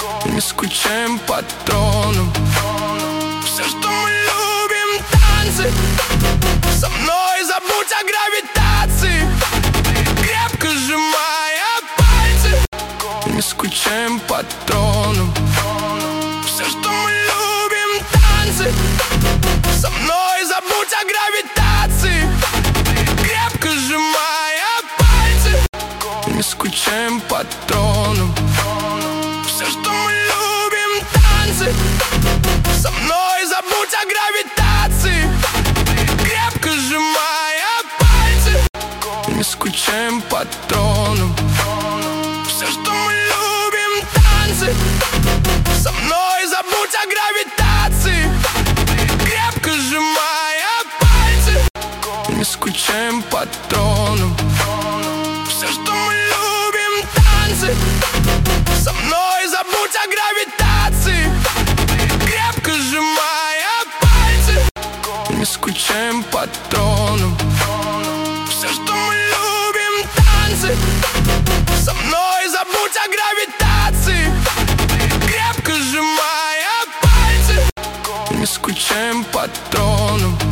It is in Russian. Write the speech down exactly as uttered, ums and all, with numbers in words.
Не скучаем по тронам. Все, что мы любим, танцы. Со мной забудь о гравитации, крепко сжимая пальцы. Не скучаем по тронам. Все, что мы любим, танцы. Со мной забудь о гравитации, крепко сжимая пальцы. Не скучаем по тронам. Все, что мы любим, танцы. Со мной забудь о гравитации, крепко сжимая пальцы. Не скучаем по тронам. Все, что мы любим, танцы. Со мной забудь о гравитации, крепко сжимая пальцы. Не скучаем по тронам. Все, что мы любим, танцы. Со мной забудь о гравитации, крепко сжимая пальцы. Не скучаем по тронам. Все, что мы любим, танцы. Со мной забудь о гравитации, крепко сжимая пальцы. Не скучаем по тронам.